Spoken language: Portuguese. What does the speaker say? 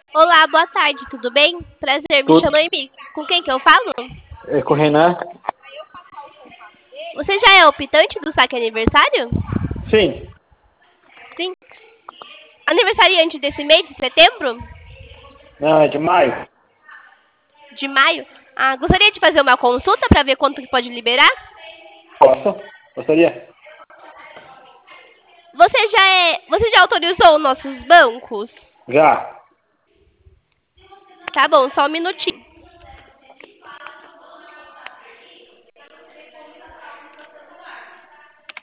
Olá, boa tarde, tudo bem? Prazer, me Tudo. chamo Amy. Com quem que eu falo? É com o Renan? Você já é optante do saque aniversário? Sim. Sim. Aniversariante desse mês de setembro? Não, é de maio. De maio? Ah, gostaria de fazer uma consulta para ver quanto que pode liberar? Posso? Gostaria? Você já autorizou nossos bancos? Já. Tá bom, só um minutinho.